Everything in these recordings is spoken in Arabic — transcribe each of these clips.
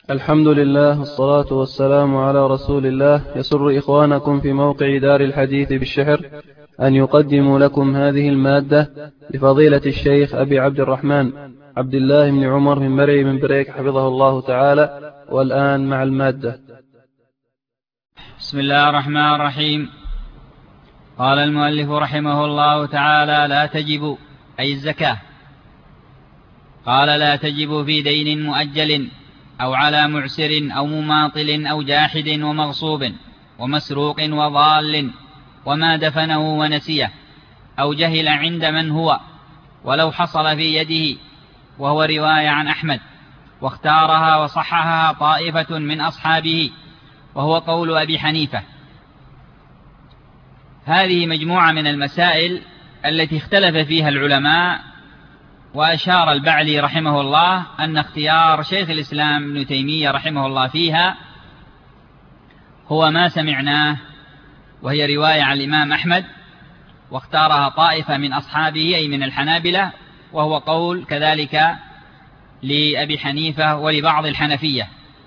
الحمد لله والصلاة والسلام على رسول الله. يسر إخوانكم في موقع دار الحديث بالشحر أن يقدموا لكم هذه المادة لفضيلة الشيخ أبي عبد الرحمن عبد الله بن عمر من مرعي من بريك حفظه الله تعالى. والآن مع المادة. بسم الله الرحمن الرحيم. قال المؤلف رحمه الله تعالى: لا تجب أي الزكاة. قال: لا تجب في دين مؤجل أو على معسر أو مماطل أو جاحد ومغصوب ومسروق وضال وما دفنه ونسيه أو جهل عند من هو ولو حصل في يده، وهو رواية عن أحمد، واختارها وصححها طائفة من أصحابه، وهو قول أبي حنيفة. هذه مجموعة من المسائل التي اختلف فيها العلماء، وأشار البعلي رحمه الله أن اختيار شيخ الإسلام ابن تيمية رحمه الله فيها هو ما سمعناه، وهي رواية عن الإمام أحمد، واختارها طائفة من أصحابه أي من الحنابلة، وهو قول كذلك لأبي حنيفة ولبعض الحنفية،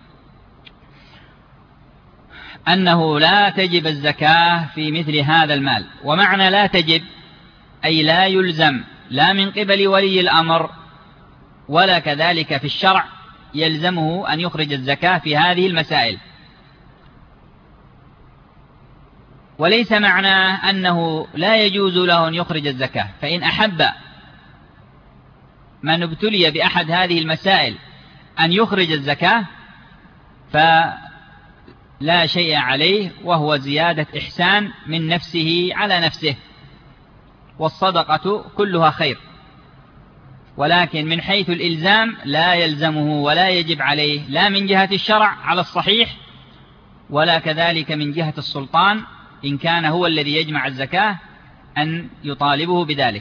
أنه لا تجب الزكاة في مثل هذا المال. ومعنى لا تجب أي لا يلزم، لا من قبل ولي الأمر ولا كذلك في الشرع يلزمه أن يخرج الزكاة في هذه المسائل. وليس معناه أنه لا يجوز له أن يخرج الزكاة، فإن أحب من ابتلي بأحد هذه المسائل أن يخرج الزكاة فلا شيء عليه، وهو زيادة إحسان من نفسه على نفسه، والصدقة كلها خير. ولكن من حيث الإلزام لا يلزمه ولا يجب عليه، لا من جهة الشرع على الصحيح، ولا كذلك من جهة السلطان إن كان هو الذي يجمع الزكاة أن يطالبه بذلك.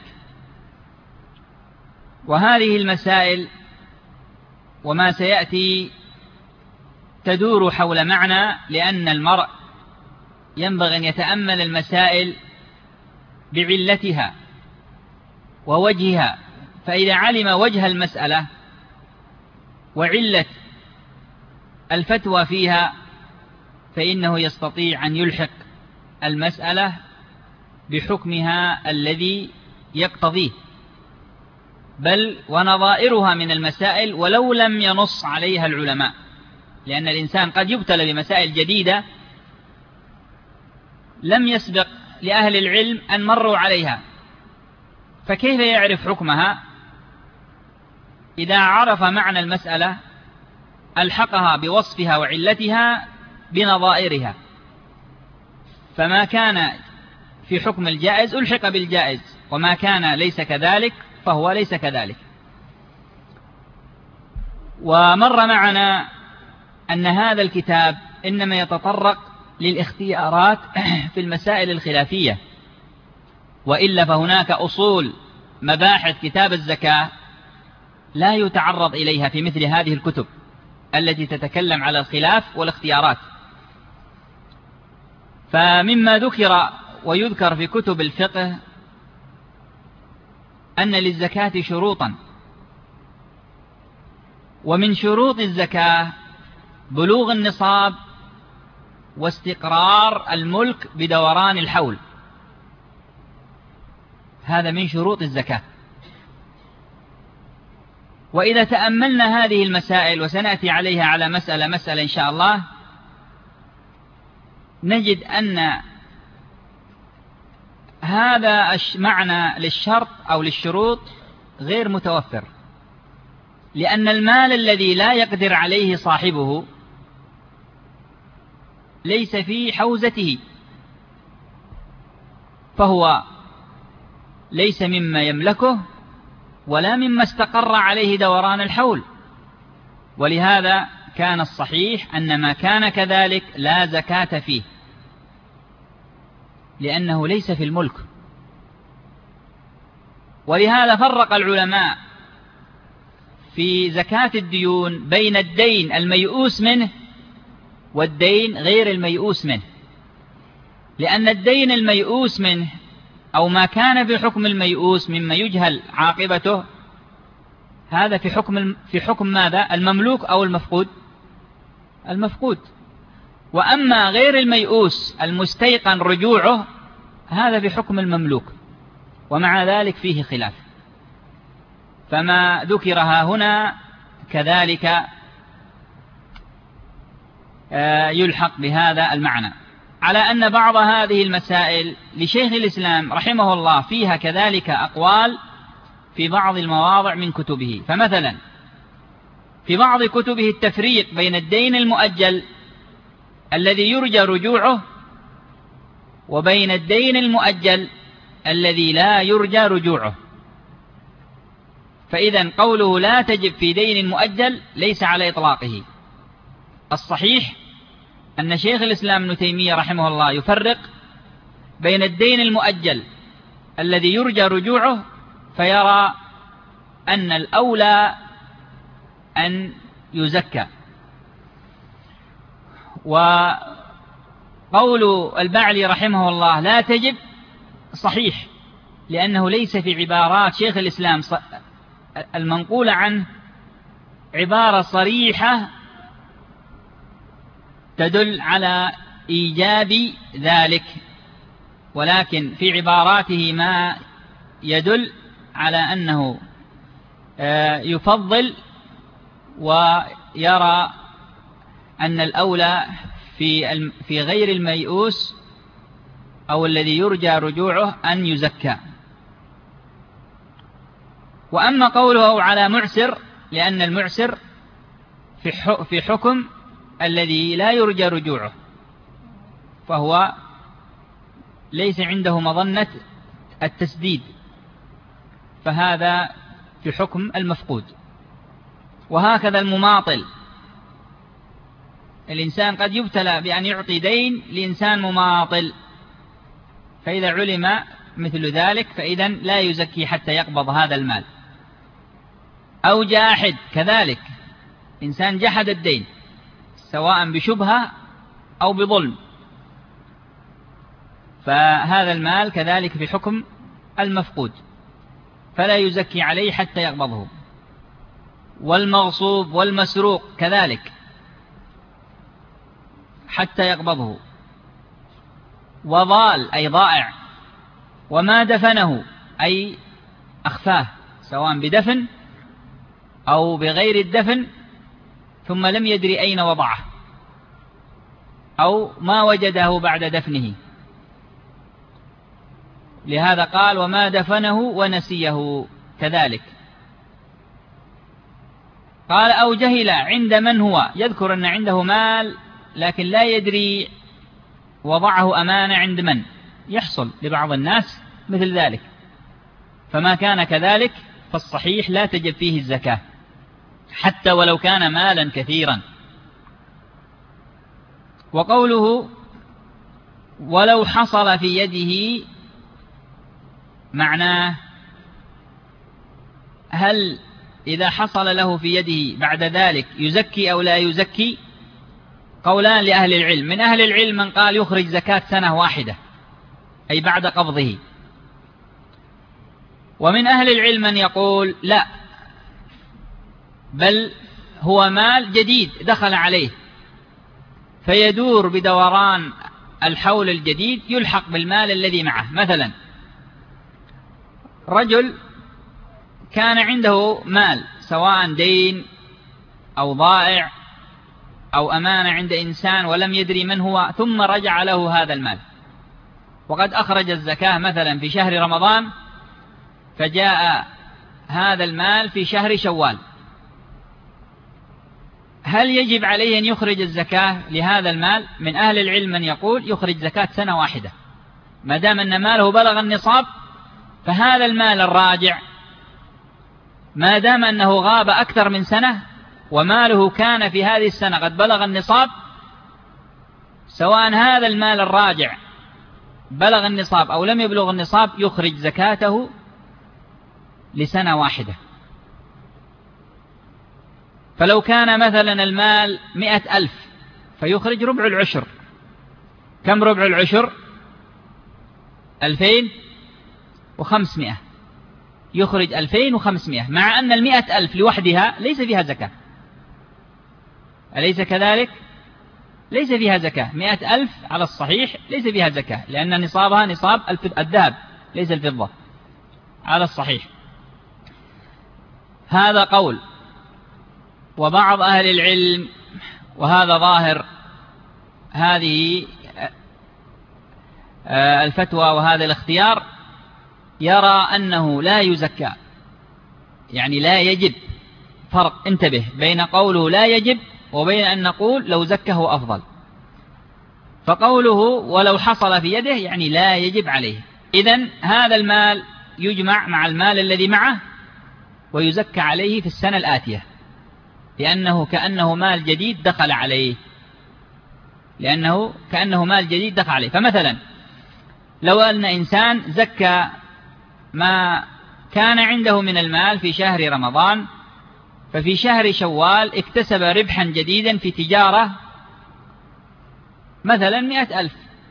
وهذه المسائل وما سيأتي تدور حول معنى، لأن المرء ينبغي أن يتأمل المسائل بعلتها ووجهها، فإذا علم وجه المسألة وعلة الفتوى فيها فإنه يستطيع أن يلحق المسألة بحكمها الذي يقتضيه، بل ونظائرها من المسائل ولو لم ينص عليها العلماء، لأن الإنسان قد يبتلى بمسائل جديدة لم يسبق لأهل العلم أن مروا عليها، فكيف يعرف حكمها؟ إذا عرف معنى المسألة ألحقها بوصفها وعلتها بنظائرها، فما كان في حكم الجائز ألحق بالجائز، وما كان ليس كذلك فهو ليس كذلك. ومر معنا أن هذا الكتاب إنما يتطرق للاختيارات في المسائل الخلافية، وإلا فهناك أصول مباحث كتاب الزكاة لا يتعرض إليها في مثل هذه الكتب التي تتكلم على الخلاف والاختيارات. فمما ذكر ويذكر في كتب الفقه أن للزكاة شروطا، ومن شروط الزكاة بلوغ النصاب واستقرار الملك بدوران الحول، هذا من شروط الزكاة. وإذا تأملنا هذه المسائل، وسنأتي عليها على مسألة إن شاء الله، نجد أن هذا معنى للشرط أو للشروط غير متوفر، لأن المال الذي لا يقدر عليه صاحبه ليس في حوزته، فهو ليس مما يملكه ولا مما استقر عليه دوران الحول. ولهذا كان الصحيح أن ما كان كذلك لا زكاة فيه، لأنه ليس في الملك. ولهذا فرق العلماء في زكاة الديون بين الدين الميؤوس منه والدين غير الميؤوس منه، لأن الدين الميؤوس منه أو ما كان في حكم الميؤوس مما يجهل عاقبته، هذا في حكم ماذا؟ المملوك أو المفقود؟ المفقود. وأما غير الميؤوس المستيقن رجوعه هذا بحكم المملوك، ومع ذلك فيه خلاف. فما ذكرها هنا كذلك يلحق بهذا المعنى، على أن بعض هذه المسائل لشيخ الإسلام رحمه الله فيها كذلك أقوال في بعض المواضع من كتبه. فمثلا في بعض كتبه التفريق بين الدين المؤجل الذي يرجى رجوعه وبين الدين المؤجل الذي لا يرجى رجوعه. فإذا قوله لا تجب في دين مؤجل ليس على إطلاقه. الصحيح أن شيخ الإسلام ابن تيمية رحمه الله يفرق بين الدين المؤجل الذي يرجى رجوعه، فيرى أن الأولى أن يزكى. وقول البعلي رحمه الله لا تجب صحيح، لأنه ليس في عبارات شيخ الإسلام المنقولة عنه عبارة صريحة تدل على إيجاب ذلك، ولكن في عباراته ما يدل على أنه يفضل ويرى أن الأولى في غير الميؤوس أو الذي يرجى رجوعه أن يزكى. وأما قوله على معسر، لأن المعسر في حكم الذي لا يرجى رجوعه، فهو ليس عنده مظنة التسديد، فهذا في حكم المفقود. وهكذا المماطل، الإنسان قد يبتلى بأن يعطي دين لإنسان مماطل، فإذا علم مثل ذلك فإذا لا يزكي حتى يقبض هذا المال. أو جاحد كذلك، إنسان جحد الدين سواء بشبهة أو بظلم، فهذا المال كذلك في حكم المفقود، فلا يزكي عليه حتى يقبضه. والمغصوب والمسروق كذلك حتى يقبضه. وضال أي ضائع. وما دفنه أي أخفاه، سواء بدفن أو بغير الدفن ثم لم يدري أين وضعه، أو ما وجده بعد دفنه. لهذا قال وما دفنه ونسيه كذلك. قال أو جهل عند من هو، يذكر أن عنده مال لكن لا يدري وضعه أمانة عند من، يحصل لبعض الناس مثل ذلك، فما كان كذلك فالصحيح لا تجب فيه الزكاة حتى ولو كان مالا كثيرا. وقوله ولو حصل في يده، معناه هل إذا حصل له في يده بعد ذلك يزكي أو لا يزكي؟ قولان لأهل العلم. من أهل العلم من قال يخرج زكاة سنة واحدة أي بعد قبضه، ومن أهل العلم من يقول لا، بل هو مال جديد دخل عليه فيدور بدوران الحول الجديد يلحق بالمال الذي معه. مثلا رجل كان عنده مال سواء دين أو ضائع أو أمانة عند إنسان ولم يدري من هو، ثم رجع له هذا المال، وقد أخرج الزكاة مثلا في شهر رمضان، فجاء هذا المال في شهر شوال، هل يجب عليه أن يخرج الزكاة لهذا المال؟ من أهل العلم من يقول يخرج زكاة سنة واحدة، ما دام أن ماله بلغ النصاب، فهذا المال الراجع ما دام أنه غاب أكثر من سنة وماله كان في هذه السنة قد بلغ النصاب، سواء هذا المال الراجع بلغ النصاب أو لم يبلغ النصاب يخرج زكاته لسنة واحدة. فلو كان مثلا المال 100,000 فيخرج ربع العشر. كم ربع العشر؟ 2500، يخرج 2500، مع أن 100,000 لوحدها ليس فيها زكاة، أليس كذلك؟ ليس فيها زكاة. 100,000 على الصحيح ليس فيها زكاة، لأن نصابها نصاب الذهب ليس الفضة على الصحيح. هذا قول. وبعض أهل العلم، وهذا ظاهر هذه الفتوى وهذا الاختيار، يرى أنه لا يزكى، يعني لا يجب. فرق، انتبه بين قوله لا يجب وبين أن نقول لو زكه أفضل. فقوله ولو حصل في يده يعني لا يجب عليه. إذن هذا المال يجمع مع المال الذي معه ويزكى عليه في السنة الآتية، لأنه كأنه مال جديد دخل عليه، لأنه كأنه مال جديد دخل عليه. فمثلا لو أن إنسان زكى ما كان عنده من المال في شهر رمضان، ففي شهر شوال اكتسب ربحا جديدا في تجارة مثلا 100,000،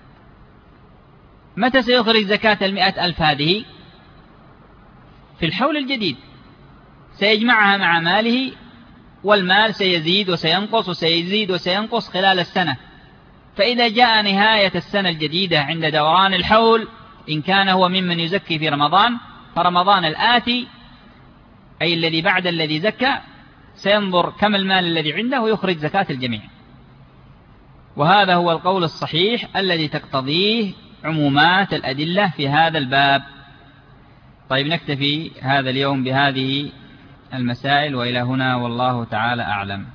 متى سيخرج زكاة 100,000 هذه؟ في الحول الجديد سيجمعها مع ماله، والمال سيزيد وسينقص وسيزيد وسينقص خلال السنة. فإذا جاء نهاية السنة الجديدة عند دوران الحول، إن كان هو ممن يزكي في رمضان، فرمضان الآتي أي الذي بعد الذي زكى سينظر كم المال الذي عنده ويخرج زكاة الجميع. وهذا هو القول الصحيح الذي تقتضيه عمومات الأدلة في هذا الباب. طيب، نكتفي هذا اليوم بهذه المسائل، وإلى هنا والله تعالى أعلم.